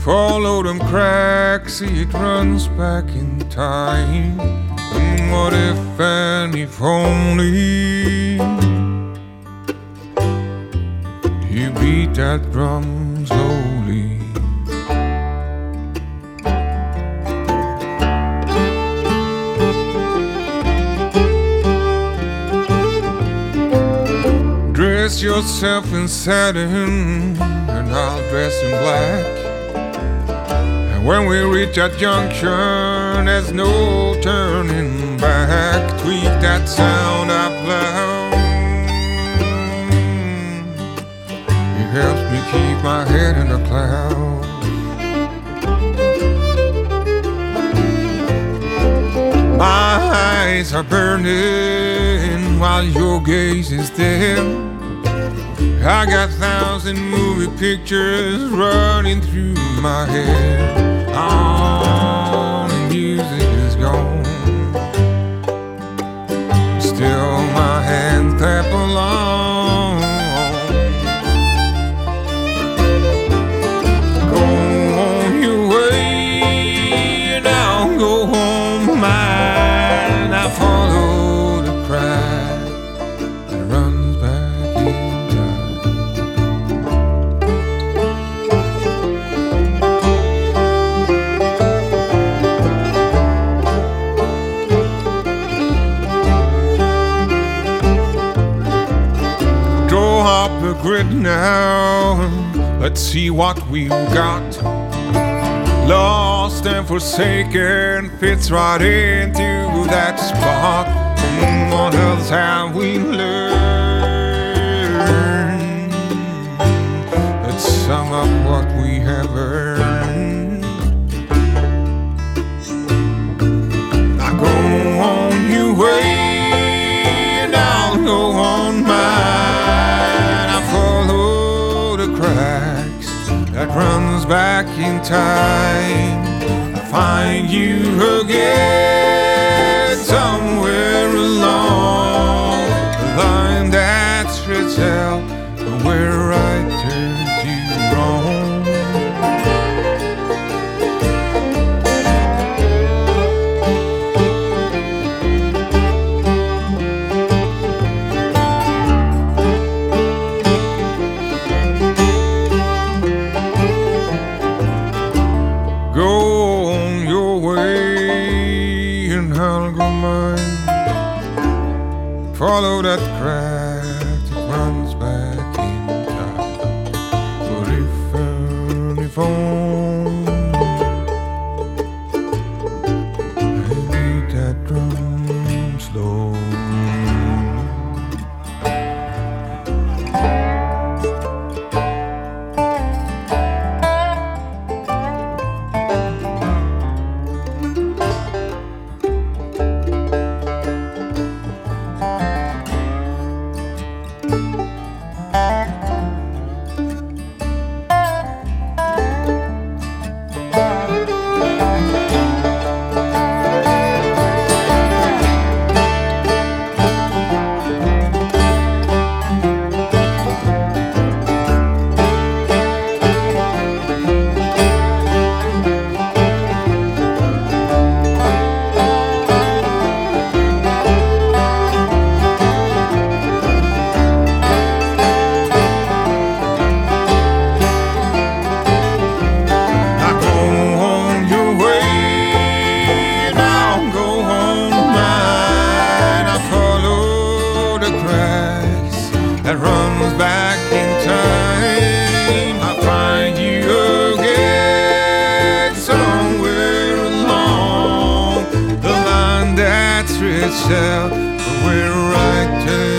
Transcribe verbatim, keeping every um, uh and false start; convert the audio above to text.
Follow them cracks, see it runs back in time. And what if and if only you beat that drum slowly. Dress yourself in satin and I'll dress in black. And when we reach that junction, there's no turning back. Tweak that sound up loud. It helps me keep my head in the clouds. My eyes are burning while your gaze is dim. I got thousand movie pictures running through my head. All the music is gone. Still my hands clap along. Go on your way and I'll go home mine. I follow the crowd that runs back in. The grid now, let's see what we've got. Lost and forsaken fits right into that spot. And what else have we learned? Let's sum up what we have earned. Now go on your way and I'll go on mine. That runs back in time. I find you again somewhere along the line that stretches out where I turned you wrong. Follow that crack that runs back in time. But if and if only I beat that drum slow. That runs back in time. I find you again somewhere along the line that stretched out where I turn.